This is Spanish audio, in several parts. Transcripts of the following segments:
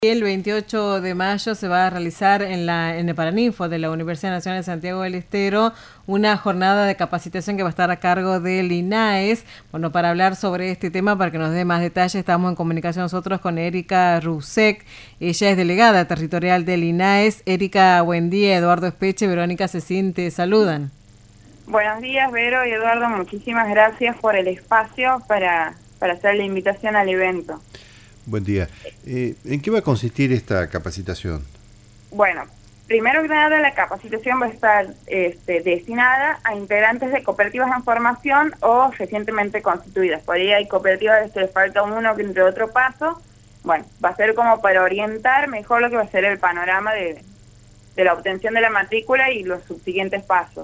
El 28 de mayo se va a realizar en el Paraninfo de la Universidad Nacional de Santiago del Estero una jornada de capacitación que va a estar a cargo del INAES. Bueno, para hablar sobre este tema, para que nos dé más detalles, estamos en comunicación nosotros con Erika Rusek. Ella es delegada territorial del INAES. Erika, buen día. Eduardo Espeche, Verónica Cecín, te saludan. Buenos días, Vero y Eduardo. Muchísimas gracias por el espacio para hacer la invitación al evento. Buen día. ¿En qué va a consistir esta capacitación? Bueno, primero que nada, la capacitación va a estar destinada a integrantes de cooperativas en formación o recientemente constituidas. Por ahí hay cooperativas que les falta uno que entre otro paso. Bueno, va a ser como para orientar mejor lo que va a ser el panorama de la obtención de la matrícula y los subsiguientes pasos.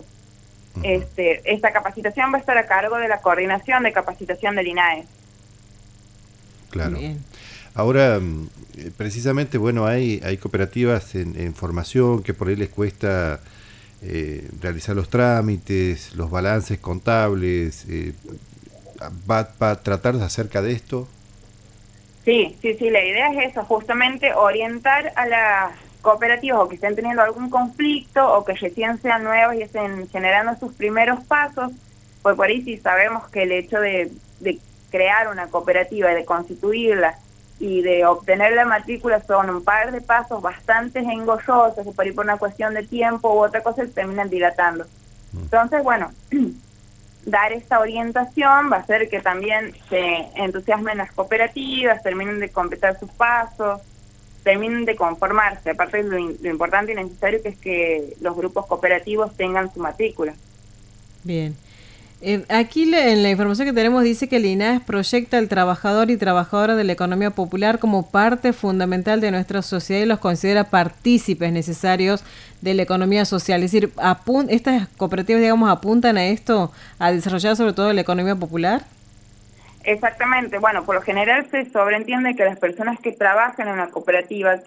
Esta capacitación va a estar a cargo de la coordinación de capacitación del INAES. Claro. Bien. Ahora, precisamente, bueno, hay cooperativas en formación que por ahí les cuesta realizar los trámites, los balances contables. ¿Va a tratar acerca de esto? Sí, la idea es eso, justamente orientar a las cooperativas o que estén teniendo algún conflicto o que recién sean nuevas y estén generando sus primeros pasos, pues por ahí sí sabemos que el hecho de crear una cooperativa, de constituirla y de obtener la matrícula son un par de pasos bastante engorrosos que por ahí por una cuestión de tiempo u otra cosa se terminan dilatando. Entonces, bueno, dar esta orientación va a hacer que también se entusiasmen las cooperativas, terminen de completar sus pasos, terminen de conformarse. Aparte lo importante y necesario que es que los grupos cooperativos tengan su matrícula. Bien. Aquí en la información que tenemos dice que el INAES proyecta al trabajador y trabajadora de la economía popular como parte fundamental de nuestra sociedad y los considera partícipes necesarios de la economía social. Es decir, estas cooperativas, digamos, apuntan a esto, a desarrollar sobre todo la economía popular. Exactamente. Bueno, por lo general se sobreentiende que las personas que trabajan en una cooperativa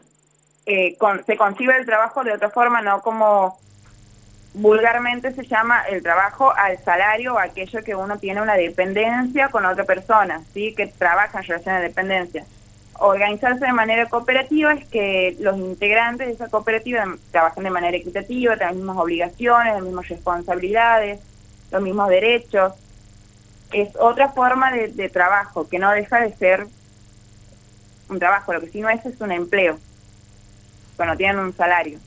se concibe el trabajo de otra forma, no como vulgarmente se llama el trabajo al salario o aquello que uno tiene una dependencia con otra persona, ¿sí? Que trabaja en relación a dependencia. Organizarse de manera cooperativa es que los integrantes de esa cooperativa trabajen de manera equitativa, tengan las mismas obligaciones, las mismas responsabilidades, los mismos derechos. Es otra forma de trabajo que no deja de ser un trabajo, lo que sí no es un empleo, cuando tienen un salario.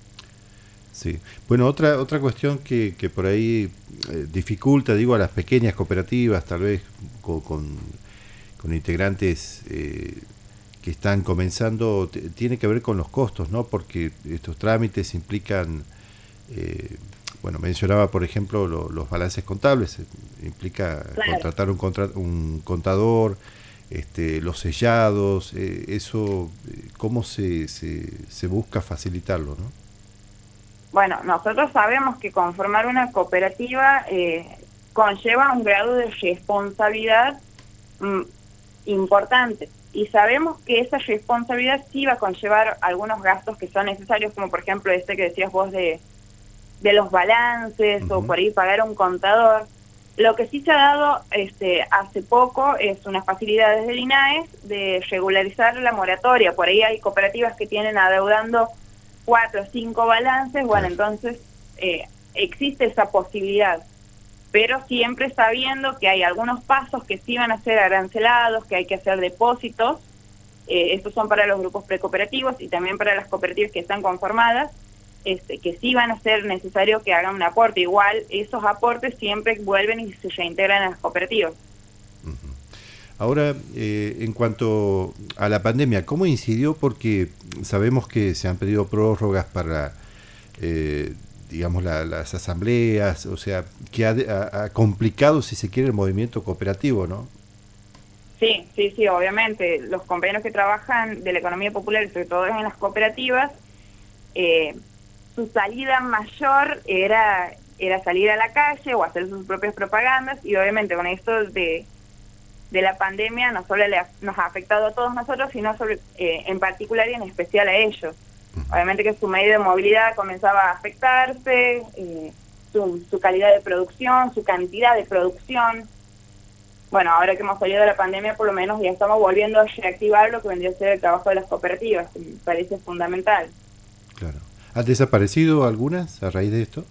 Sí. Bueno, otra cuestión que por ahí dificulta, digo, a las pequeñas cooperativas, tal vez con integrantes que están comenzando, tiene que ver con los costos, ¿no? Porque estos trámites implican, bueno, mencionaba, por ejemplo, los balances contables, implica Claro. contratar un contador, los sellados, eso, ¿cómo se busca facilitarlo, no? Bueno, nosotros sabemos que conformar una cooperativa conlleva un grado de responsabilidad importante y sabemos que esa responsabilidad sí va a conllevar algunos gastos que son necesarios, como por ejemplo que decías vos de los balances o por ahí pagar a un contador. Lo que sí se ha dado hace poco es una facilidad desde el INAES de regularizar la moratoria. Por ahí hay cooperativas que tienen adeudando 4 o 5 balances, bueno, entonces existe esa posibilidad, pero siempre sabiendo que hay algunos pasos que sí van a ser arancelados, que hay que hacer depósitos, estos son para los grupos precooperativos y también para las cooperativas que están conformadas, que sí van a ser necesario que hagan un aporte. Igual esos aportes siempre vuelven y se reintegran a las cooperativas. Ahora, en cuanto a la pandemia, ¿cómo incidió? Porque sabemos que se han pedido prórrogas para, digamos, las asambleas, o sea, que ha complicado, si se quiere, el movimiento cooperativo, ¿no? Sí, obviamente. Los compañeros que trabajan de la economía popular, sobre todo en las cooperativas, su salida mayor era salir a la calle o hacer sus propias propagandas, y obviamente con esto de la pandemia no solo nos ha afectado a todos nosotros, sino en particular y en especial a ellos. Obviamente que su medio de movilidad comenzaba a afectarse, su calidad de producción, su cantidad de producción. bueno, ahora que hemos salido de la pandemia, por lo menos ya estamos volviendo a reactivar lo que vendría a ser el trabajo de las cooperativas, que me parece fundamental. Claro. ¿Han desaparecido algunas a raíz de esto?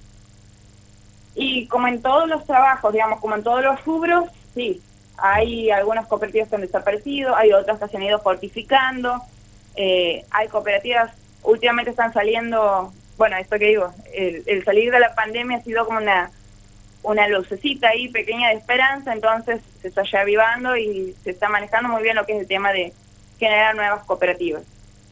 Y como en todos los trabajos, digamos, como en todos los rubros, sí, hay algunas cooperativas que han desaparecido, hay otras que se han ido fortificando, hay cooperativas, últimamente están saliendo, bueno, esto que digo, el salir de la pandemia ha sido como una lucecita ahí pequeña de esperanza, entonces se está ya avivando y se está manejando muy bien lo que es el tema de generar nuevas cooperativas.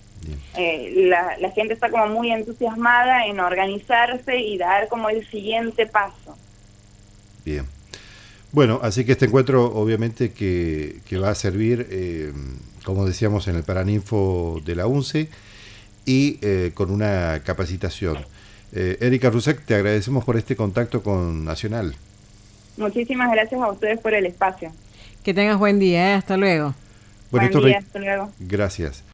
La gente está como muy entusiasmada en organizarse y dar como el siguiente paso. Bien. Bueno, así que este encuentro obviamente que va a servir, como decíamos, en el Paraninfo de la UNCE y con una capacitación. Erika Rusek, te agradecemos por este contacto con Nacional. Muchísimas gracias a ustedes por el espacio. Que tengas buen día, hasta luego. Buen día, hasta luego. Gracias.